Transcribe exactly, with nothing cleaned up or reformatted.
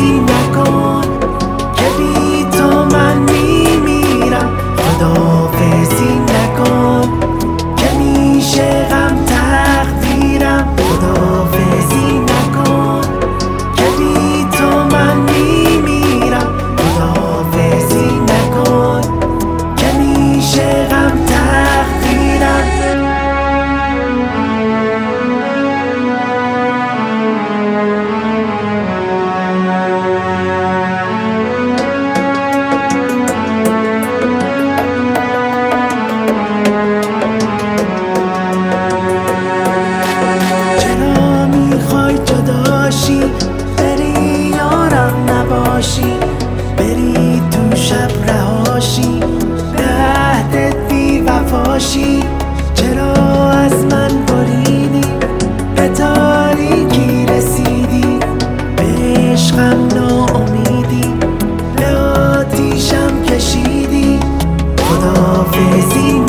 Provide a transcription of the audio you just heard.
خداحافظی نکن که بی تو من میمیرم. خداحافظی نکن که میشه غم تقدیرم. خداحافظی نکن که بی تو من میمیرم. خداحافظی نکن که میشه غم تقدیرم. چرا میخوای جداشی بری یارم نباشی، بری تو شب رهاشی به عهدت بی وفاشی؟ چرا از من بریدی به تاریکی رسیدی، به عشقم ناامیدی به آتیشم کشیدی؟ خداحافظی